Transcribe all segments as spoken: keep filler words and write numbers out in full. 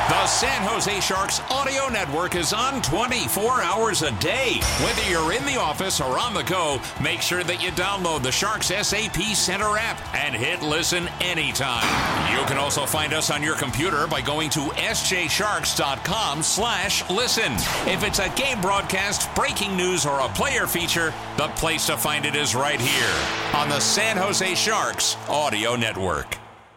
The San Jose Sharks audio network is on twenty-four hours a day. Whether you're in the office or on the go, make sure that you download the Sharks S A P Center app and hit listen anytime. You can also find us on your computer by going to s j sharks dot com slash listen. If it's a game broadcast, breaking news, or a player feature, the place to find it is right here on the San Jose Sharks audio network.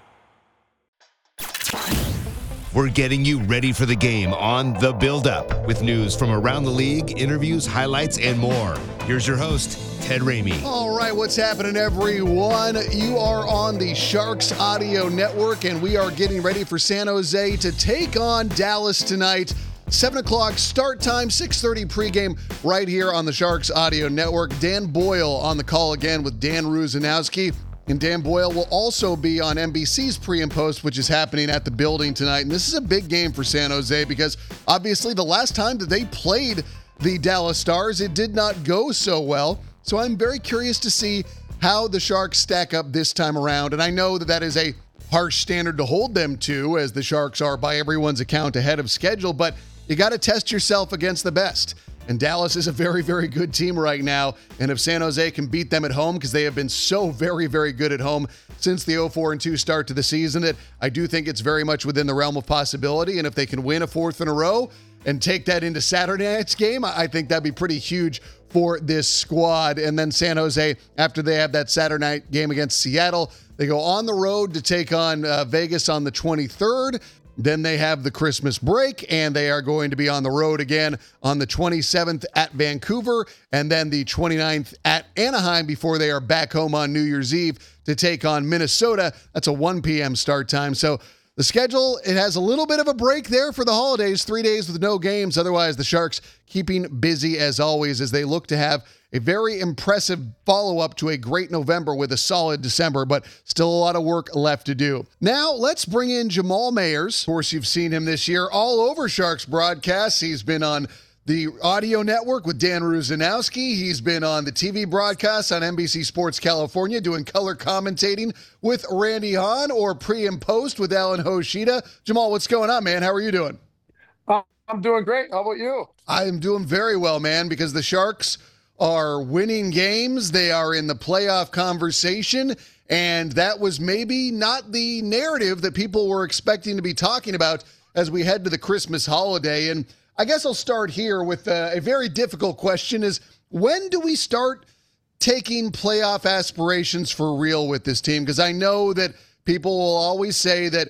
We're getting you ready for the game on The Build-Up with news from around the league, interviews, highlights, and more. Here's your host, Ted Ramey. All right, what's happening, everyone? You are on the Sharks Audio Network, and we are getting ready for San Jose to take on Dallas tonight. seven o'clock start time, six thirty pregame right here on the Sharks Audio Network. Dan Boyle on the call again with Dan Rusanowski. And Dan Boyle will also be on N B C's pre and post, which is happening at the building tonight. And this is a big game for San Jose because obviously the last time that they played the Dallas Stars, it did not go so well. So I'm very curious to see how the Sharks stack up this time around. And I know that that is a harsh standard to hold them to, as the Sharks are by everyone's account ahead of schedule, but you got to test yourself against the best. And Dallas is a very, very good team right now. And if San Jose can beat them at home, because they have been so very, very good at home since the oh four and two start to the season, that I do think it's very much within the realm of possibility. And if they can win a fourth in a row and take that into Saturday night's game, I think that'd be pretty huge for this squad. And then San Jose, after they have that Saturday night game against Seattle, they go on the road to take on uh, Vegas on the twenty-third. Then they have the Christmas break, and they are going to be on the road again on the twenty-seventh at Vancouver, and then the twenty-ninth at Anaheim before they are back home on New Year's Eve to take on Minnesota. That's a one p.m. start time. So the schedule, it has a little bit of a break there for the holidays, three days with no games. Otherwise, the Sharks keeping busy as always as they look to have a very impressive follow-up to a great November with a solid December, but still a lot of work left to do. Now, let's bring in Jamal Mayers. Of course, you've seen him this year all over Sharks broadcasts. He's been on the audio network with Dan Rusanowski. He's been on the T V broadcasts on N B C Sports California doing color commentating with Randy Hahn, or pre and post with Alan Hoshida. Jamal, what's going on, man? How are you doing? Uh, I'm doing great. How about you? I am doing very well, man, because the Sharks are winning games. They are in the playoff conversation, and that was maybe not the narrative that people were expecting to be talking about as we head to the Christmas holiday. And I guess I'll start here with a, a very difficult question is, when do we start taking playoff aspirations for real with this team? Because I know that people will always say that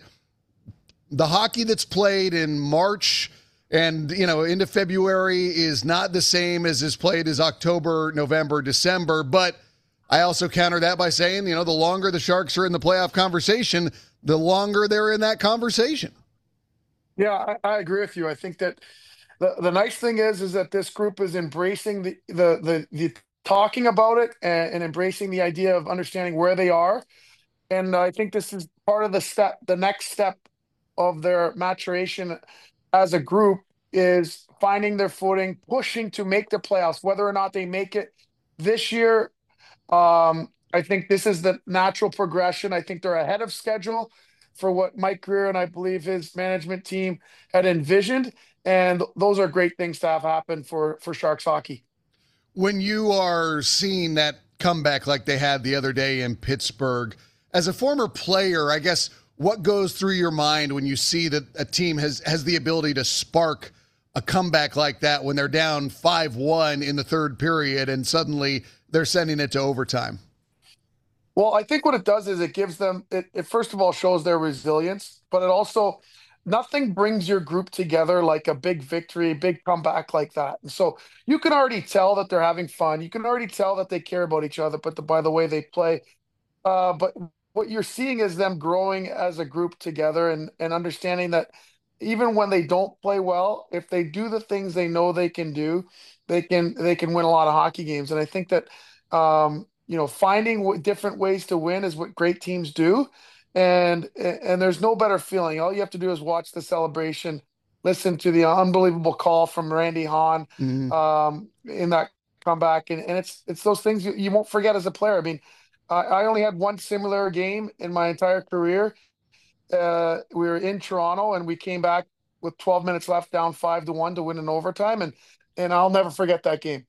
the hockey that's played in March and, you know, into February is not the same as is played as October, November, December. But I also counter that by saying, you know, the longer the Sharks are in the playoff conversation, the longer they're in that conversation. Yeah, I, I agree with you. I think that the, the nice thing is, is that this group is embracing the, the, the, the talking about it and, and embracing the idea of understanding where they are. And I think this is part of the step, the next step of their maturation as a group is finding their footing, pushing to make the playoffs, whether or not they make it this year. Um, I think this is the natural progression. I think they're ahead of schedule for what Mike Grier and I believe his management team had envisioned. And those are great things to have happen for, for Sharks hockey. When you are seeing that comeback like they had the other day in Pittsburgh, as a former player, I guess, what goes through your mind when you see that a team has, has the ability to spark a comeback like that when they're down five one in the third period and suddenly they're sending it to overtime? Well, I think what it does is it gives them, it, it first of all shows their resilience, but it also, nothing brings your group together like a big victory, big comeback like that. And so you can already tell that they're having fun. You can already tell that they care about each other, but the, by the way they play. Uh, but what you're seeing is them growing as a group together and, and understanding that even when they don't play well, if they do the things they know they can do, they can they can win a lot of hockey games. And I think that um, you know, finding w- different ways to win is what great teams do. And and there's no better feeling. All you have to do is watch the celebration, listen to the unbelievable call from Randy Hahn mm-hmm. um, in that comeback, and, and it's it's those things you, you won't forget as a player. I mean, I, I only had one similar game in my entire career. Uh, we were in Toronto, and we came back with twelve minutes left, down five to one to win in overtime. And, and I'll never forget that game.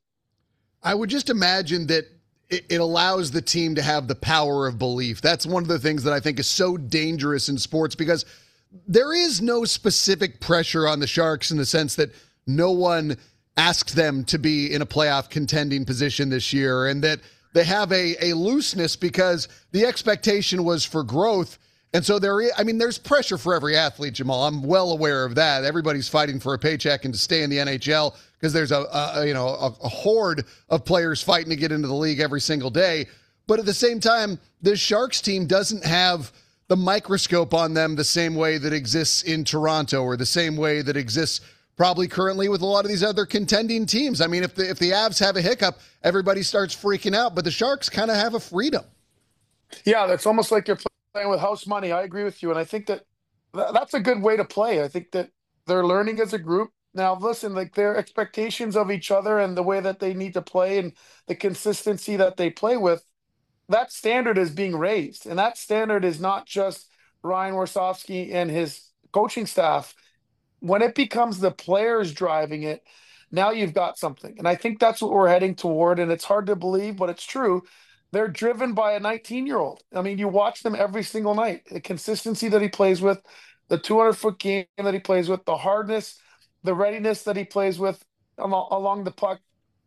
I would just imagine that it, it allows the team to have the power of belief. That's one of the things that I think is so dangerous in sports, because there is no specific pressure on the Sharks in the sense that no one asked them to be in a playoff contending position this year, and that they have a, a looseness because the expectation was for growth. And so there is, I mean, there's pressure for every athlete, Jamal. I'm well aware of that. Everybody's fighting for a paycheck and to stay in the N H L because there's a, a you know a, a horde of players fighting to get into the league every single day. But at the same time, this Sharks team doesn't have the microscope on them the same way that exists in Toronto, or the same way that exists probably currently with a lot of these other contending teams. I mean, if the if the Avs have a hiccup, everybody starts freaking out, but the Sharks kind of have a freedom. Yeah, that's almost like you're playing with house money. I agree with you, and I think that th- that's a good way to play. I think that they're learning as a group. Now, listen, like their expectations of each other and the way that they need to play and the consistency that they play with, that standard is being raised. And that standard is not just Ryan Warsofsky and his coaching staff. When it becomes the players driving it, now you've got something. And I think that's what we're heading toward. And it's hard to believe, but it's true. They're driven by a nineteen-year-old. I mean, you watch them every single night. The consistency that he plays with, the two hundred foot game that he plays with, the hardness, the readiness that he plays with along, along the puck,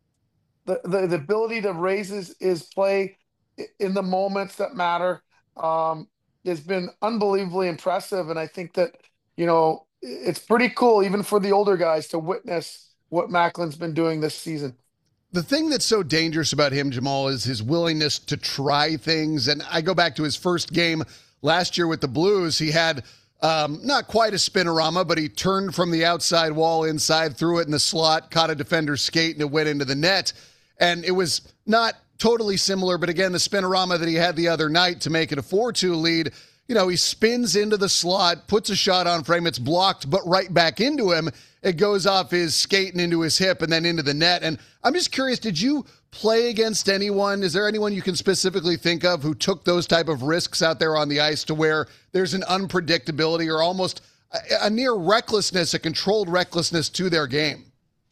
the, the, the ability to raise his, his play in the moments that matter um, has been unbelievably impressive. And I think that, you know, it's pretty cool, even for the older guys, to witness what Macklin's been doing this season. The thing that's so dangerous about him, Jamal, is his willingness to try things. And I go back to his first game last year with the Blues. He had um, not quite a spinorama, but he turned from the outside wall inside, threw it in the slot, caught a defender's skate, and it went into the net. And it was not totally similar, but again, the spinorama that he had the other night to make it a four two lead, you know, he spins into the slot, puts a shot on frame, it's blocked, but right back into him. It goes off his skate and into his hip and then into the net. And I'm just curious, did you play against anyone? Is there anyone you can specifically think of who took those type of risks out there on the ice to where there's an unpredictability or almost a, a near recklessness, a controlled recklessness to their game?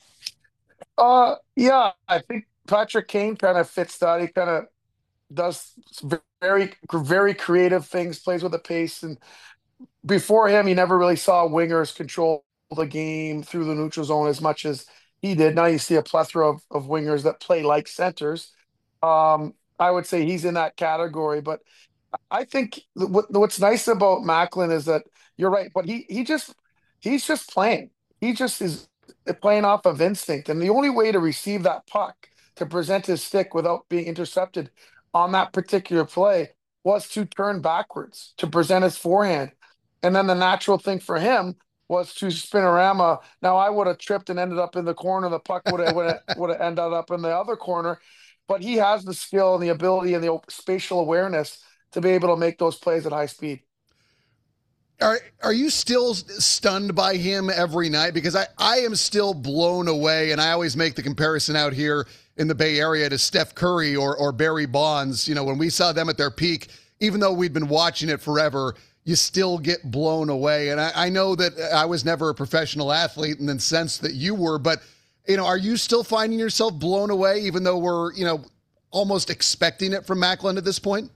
Uh, yeah, I think Patrick Kane kind of fits that. He kind of does very, very creative things, plays with a pace. And before him, you never really saw wingers control the game through the neutral zone as much as he did. Now you see a plethora of, of wingers that play like centers. Um, I would say he's in that category. But I think what, what's nice about Macklin is that you're right, but he he just he's just playing. He just is playing off of instinct. And the only way to receive that puck, to present his stick without being intercepted on that particular play, was to turn backwards, to present his forehand. And then the natural thing for him was to spinorama. Now, I would have tripped and ended up in the corner. The puck would have would have, would have ended up in the other corner. But he has the skill and the ability and the spatial awareness to be able to make those plays at high speed. Are are you still stunned by him every night? Because I, I am still blown away, and I always make the comparison out here in the Bay Area to Steph Curry or or Barry Bonds. You know, when we saw them at their peak, even though we'd been watching it forever, you still get blown away. And I, I know that I was never a professional athlete in the sense that you were, but, you know, are you still finding yourself blown away, even though we're, you know, almost expecting it from Macklin at this point?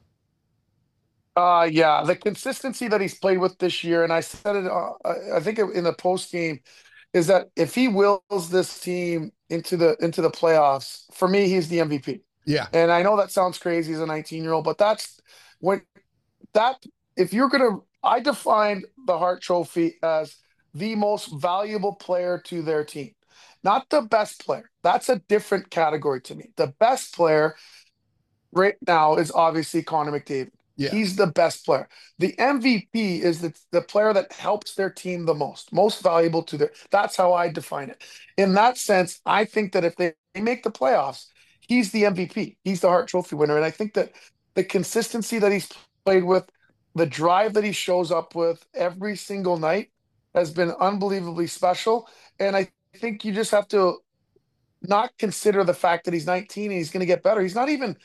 Uh, yeah, the consistency that he's played with this year, and I said it, uh, I think in the post game, is that if he wills this team into the into the playoffs, for me, he's the M V P. Yeah, and I know that sounds crazy as a nineteen year old, but that's when that if you're gonna, I defined the Hart Trophy as the most valuable player to their team, not the best player. That's a different category to me. The best player right now is obviously Connor McDavid. Yeah. He's the best player. The M V P is the, the player that helps their team the most, most valuable to their. That's how I define it. In that sense, I think that if they make the playoffs, he's the M V P. He's the Hart Trophy winner. And I think that the consistency that he's played with, the drive that he shows up with every single night has been unbelievably special. And I think you just have to not consider the fact that he's nineteen and he's going to get better. He's not even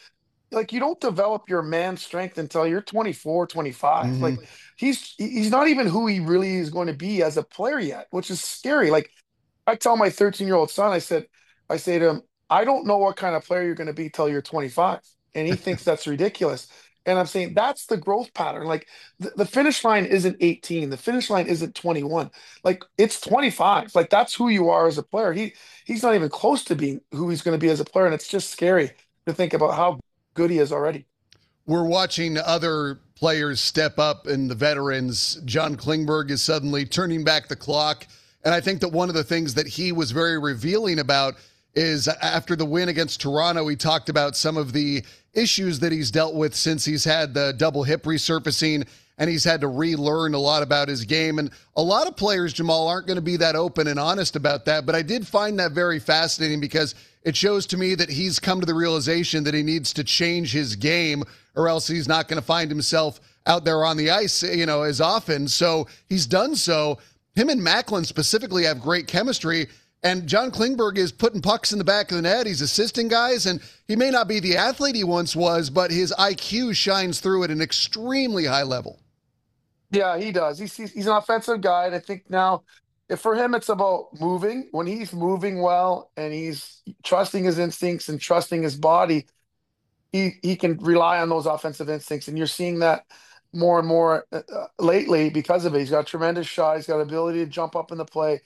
like you don't develop your man strength until you're twenty-four, twenty-five. Hmm. Like he's he's not even who he really is going to be as a player yet, which is scary. Like I tell my thirteen year old son, I said, I say to him, I don't know what kind of player you're going to be till you're twenty-five. And he thinks that's ridiculous. And I'm saying that's the growth pattern. Like the, the finish line isn't eighteen. The finish line isn't twenty-one. Like it's twenty-five. Like that's who you are as a player. He he's not even close to being who he's going to be as a player. And it's just scary to think about how good he is already. We're watching other players step up, and the veterans. John Klingberg is suddenly turning back the clock. And I think that one of the things that he was very revealing about is after the win against Toronto, he talked about some of the issues that he's dealt with since he's had the double hip resurfacing, and he's had to relearn a lot about his game. And a lot of players, Jamal, aren't going to be that open and honest about that. But I did find that very fascinating because it shows to me that he's come to the realization that he needs to change his game, or else he's not going to find himself out there on the ice, you know, as often. So he's done so. Him and Macklin specifically have great chemistry. And John Klingberg is putting pucks in the back of the net. He's assisting guys, and he may not be the athlete he once was, but his I Q shines through at an extremely high level. Yeah, he does. He's he's, he's an offensive guy, and I think now, if for him, it's about moving. When he's moving well and he's trusting his instincts and trusting his body, he he can rely on those offensive instincts, and you're seeing that more and more uh, lately because of it. He's got a tremendous shot. He's got ability to jump up in the play,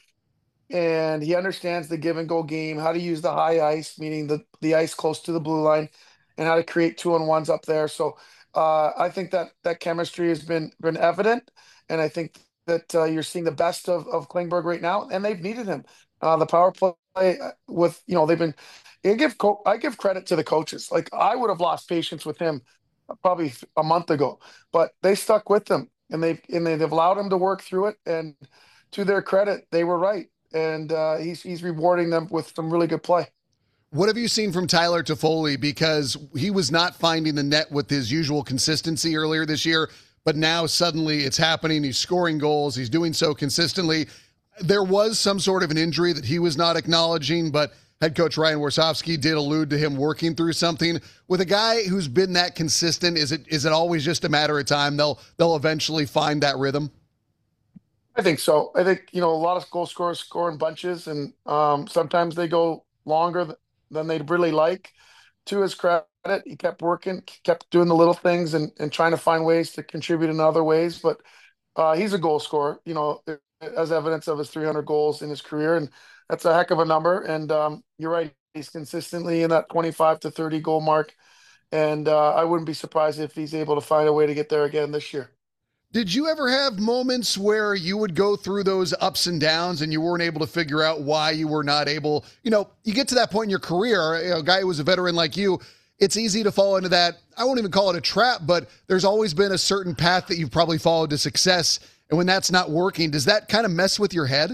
and he understands the give and go game, how to use the high ice, meaning the the ice close to the blue line, and how to create two on ones up there. So uh, I think that that chemistry has been been evident, and I think that uh, you're seeing the best of of Klingberg right now, and they've needed him. Uh, the power play uh, with you know they've been. I give co- I give credit to the coaches. Like I would have lost patience with him probably a month ago, but they stuck with him, and they've and they've allowed him to work through it. And to their credit, they were right, and uh, he's he's rewarding them with some really good play. What have you seen from Tyler Toffoli? Because he was not finding the net with his usual consistency earlier this year, but now suddenly it's happening. He's scoring goals. He's doing so consistently. There was some sort of an injury that he was not acknowledging, but head coach Ryan Warsofsky did allude to him working through something. With a guy who's been that consistent, is it is it always just a matter of time? They'll they'll eventually find that rhythm. I think so. I think you know a lot of goal scorers score in bunches, and um, sometimes they go longer th- than they'd really like. To his credit, he kept working, kept doing the little things, and and trying to find ways to contribute in other ways. But uh, he's a goal scorer, you know, as evidence of his three hundred goals in his career, and that's a heck of a number. And um, you're right, he's consistently in that twenty-five to thirty goal mark, and uh, I wouldn't be surprised if he's able to find a way to get there again this year. Did you ever have moments where you would go through those ups and downs and you weren't able to figure out why you were not able? You know, you get to that point in your career, you know, a guy who was a veteran like you, it's easy to fall into that. I won't even call it a trap, but there's always been a certain path that you've probably followed to success. And when that's not working, does that kind of mess with your head?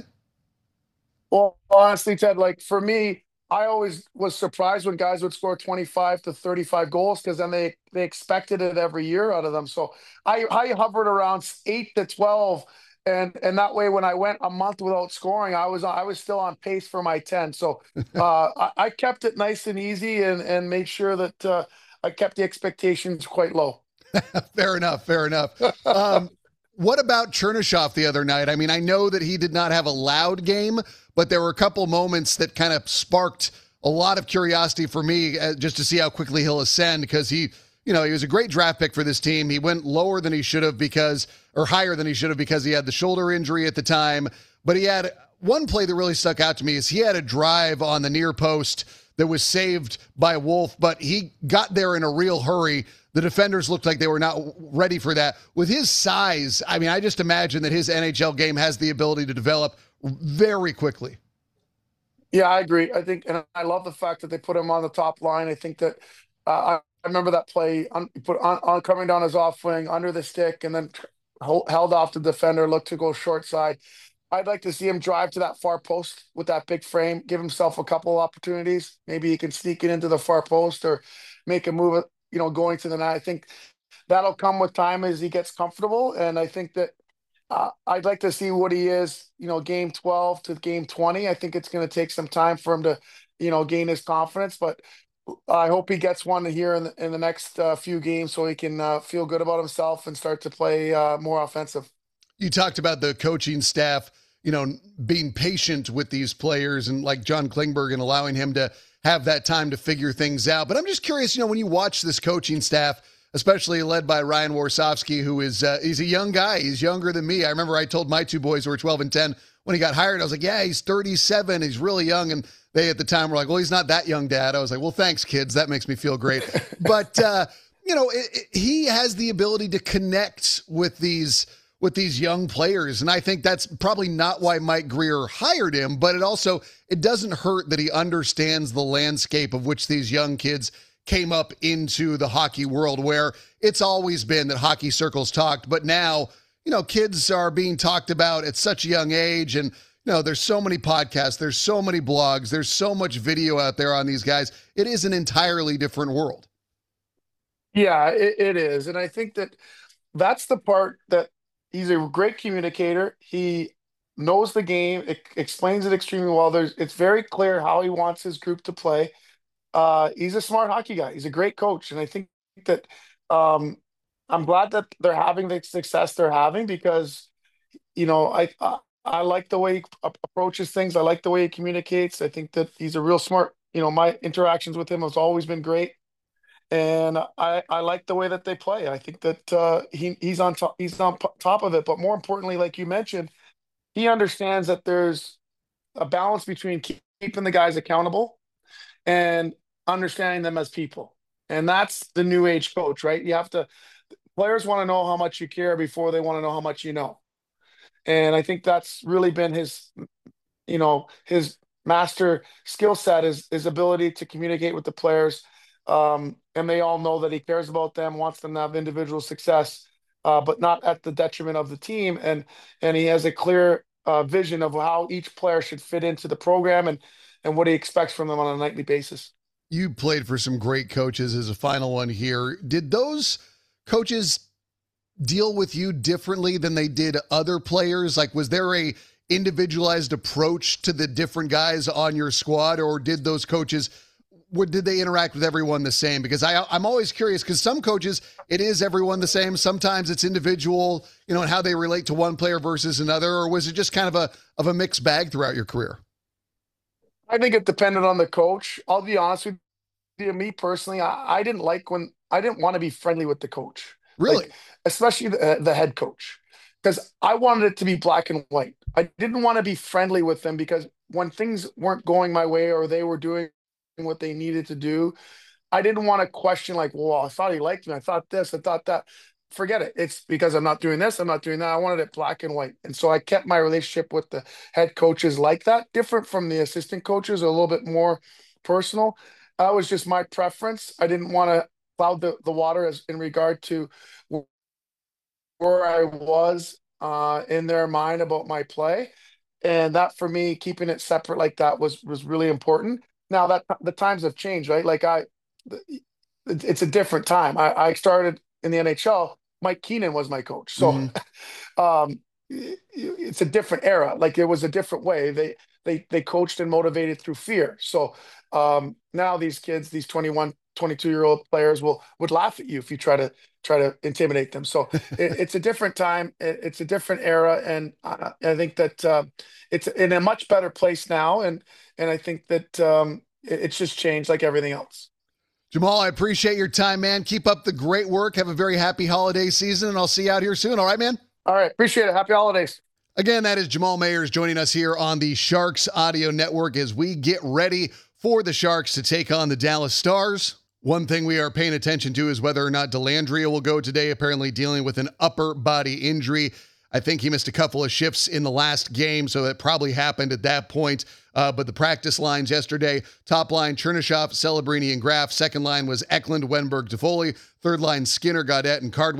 Well, honestly, Ted, like for me, I always was surprised when guys would score twenty-five to thirty-five goals because then they they expected it every year out of them. So I I hovered around eight to twelve, and and that way when I went a month without scoring, I was I was still on pace for my ten. So uh, I, I kept it nice and easy and and made sure that uh, I kept the expectations quite low. Fair enough. Fair enough. Um, what about Chernyshov the other night? I mean, I know that he did not have a loud game, but there were a couple moments that kind of sparked a lot of curiosity for me uh, just to see how quickly he'll ascend because he, you know, he was a great draft pick for this team. He went lower than he should have because, or higher than he should have because he had the shoulder injury at the time. But he had one play that really stuck out to me is he had a drive on the near post that was saved by Wolf, but he got there in a real hurry. The defenders looked like they were not ready for that. With his size, I mean, I just imagine that his N H L game has the ability to develop very quickly. Yeah, I agree. I think, and I love the fact that they put him on the top line. I think that uh, I, I remember that play on, put on, on coming down his off wing under the stick and then hold, held off the defender, looked to go short side. I'd like to see him drive to that far post with that big frame, give himself a couple of opportunities. Maybe he can sneak it into the far post or make a move, you know, going to the net. I think that'll come with time as he gets comfortable. And I think that uh, I'd like to see what he is, you know, game twelve to game twenty. I think it's going to take some time for him to, you know, gain his confidence. But I hope he gets one here in the, in the next uh, few games so he can uh, feel good about himself and start to play uh, more offensive. You talked about the coaching staff, you know, being patient with these players and like John Klingberg and allowing him to have that time to figure things out. But I'm just curious, you know, when you watch this coaching staff, especially led by Ryan Warsofsky, who is uh, he's a young guy. He's younger than me. I remember I told my two boys who were twelve and ten when he got hired, I was like, yeah, he's thirty-seven. He's really young. And they at the time were like, well, he's not that young, Dad. I was like, well, thanks, kids. That makes me feel great. But, uh, you know, it, it, he has the ability to connect with these with these young players. And I think that's probably not why Mike Grier hired him, but it also, it doesn't hurt that he understands the landscape of which these young kids came up into the hockey world, where it's always been that hockey circles talked, but now, you know, kids are being talked about at such a young age. And, you know, there's so many podcasts, there's so many blogs, there's so much video out there on these guys. It is an entirely different world. Yeah, it, it is. And I think that that's the part that he's a great communicator. He knows the game, it explains it extremely well. There's, it's very clear how he wants his group to play. Uh, he's a smart hockey guy. He's a great coach. And I think that um, I'm glad that they're having the success they're having because, you know, I, I, I like the way he approaches things. I like the way he communicates. I think that he's a real smart, you know, my interactions with him has always been great. And I, I like the way that they play. I think that uh, he he's on top he's on top of it. But more importantly, like you mentioned, he understands that there's a balance between keeping the guys accountable and understanding them as people. And that's the new age coach, right? You have to players want to know how much you care before they want to know how much you know. And I think that's really been his, you know, his master skill set is his ability to communicate with the players. Um, and they all know that he cares about them, wants them to have individual success, uh, but not at the detriment of the team. And and he has a clear uh, vision of how each player should fit into the program and and what he expects from them on a nightly basis. You played for some great coaches as a final one here. Did those coaches deal with you differently than they did other players? Like, was there a individualized approach to the different guys on your squad, or did those coaches What, did they interact with everyone the same? Because I, I'm always curious because some coaches, it is everyone the same. Sometimes it's individual, you know, and how they relate to one player versus another. Or was it just kind of a of a mixed bag throughout your career? I think it depended on the coach. I'll be honest with you. Me personally, I, I didn't like when I didn't want to be friendly with the coach. Really? Like, especially the, the head coach. Because I wanted it to be black and white. I didn't want to be friendly with them because when things weren't going my way or they were doing what they needed to do, I didn't want to question like, well, I thought he liked me. I thought this, I thought that. Forget it. It's because I'm not doing this, I'm not doing that. I wanted it black and white. And so I kept my relationship with the head coaches like that, different from the assistant coaches, a little bit more personal. That was just my preference. I didn't want to cloud the, the water as in regard to where I was uh, in their mind about my play. And that for me, keeping it separate like that was was really important. Now that the times have changed, right? Like I, it's a different time. I, I started in the N H L. Mike Keenan was my coach, so mm-hmm. um, it's a different era. Like it was a different way. They they they coached and motivated through fear. So um, now these kids, these twenty-one, twenty-two year old players will would laugh at you if you try to try to intimidate them. So it, it's a different time. It, it's a different era, and I, I think that uh, it's in a much better place now. And and I think that um, it, it's just changed like everything else. Jamal, I appreciate your time, man. Keep up the great work. Have a very happy holiday season, and I'll see you out here soon. All right, man? All right. Appreciate it. Happy holidays. Again, that is Jamal Mayers joining us here on the Sharks Audio Network as we get ready for the Sharks to take on the Dallas Stars. One thing we are paying attention to is whether or not Dellandrea will go today, apparently dealing with an upper body injury. I think he missed a couple of shifts in the last game, so that probably happened at that point. Uh, but the practice lines yesterday, top line, Chernyshov, Celebrini, and Graf. Second line was Eklund, Wenberg, Toffoli. Third line, Skinner, Gaudette, and Cardwell.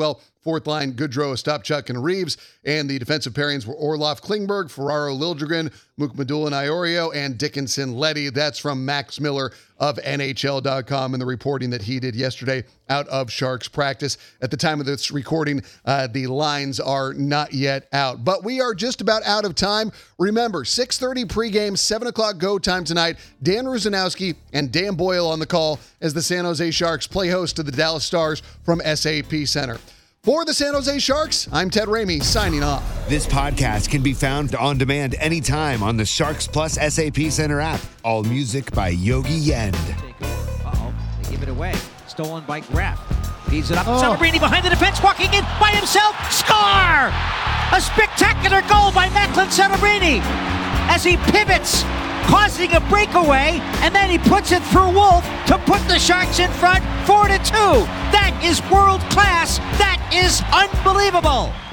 Fourth line, Goodrow, Ostapchuk, and Reeves. And the defensive pairings were Orlov, Klingberg, Ferraro, Liljegren, Mukmadul, and Iorio, and Dickinson, Leddy. That's from Max Miller of N H L dot com and the reporting that he did yesterday out of Sharks practice. At the time of this recording, uh, the lines are not yet out. But we are just about out of time. Remember, six thirty pregame, seven o'clock go time tonight. Dan Rusanowski and Dan Boyle on the call as the San Jose Sharks play host to the Dallas Stars from S A P Center. For the San Jose Sharks, I'm Ted Ramey, signing off. This podcast can be found on demand anytime on the Sharks Plus S A P Center app. All music by Yogi Yend. Uh-oh, they give it away. Stolen by Graff. Feeds it up. Oh. Celebrini behind the defense, walking in by himself. Score! A spectacular goal by Macklin Celebrini as he pivots, causing a breakaway, and then he puts it through Wolf to put the Sharks in front four to two. That is world class. That is unbelievable.